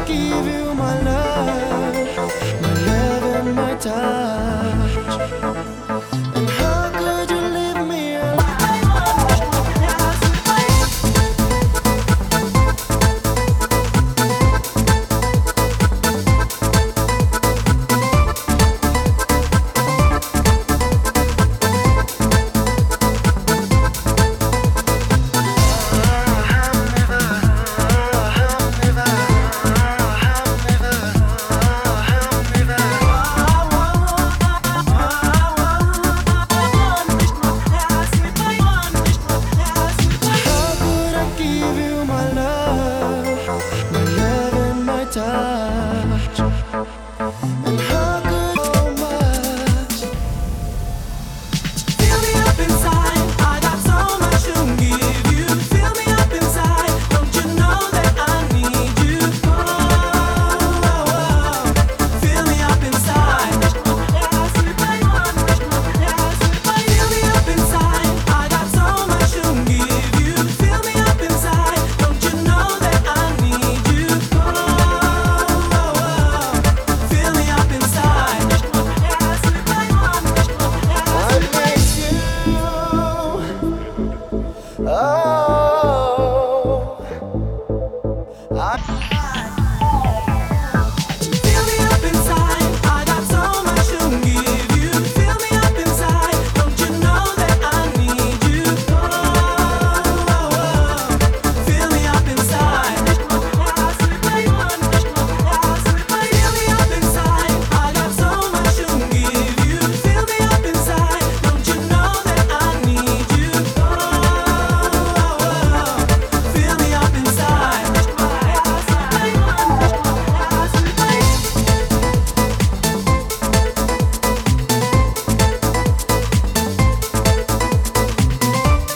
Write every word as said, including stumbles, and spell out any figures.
give you my love, my love and my touch? And how could you leave me alone? How could I give you my love, my love and my touch?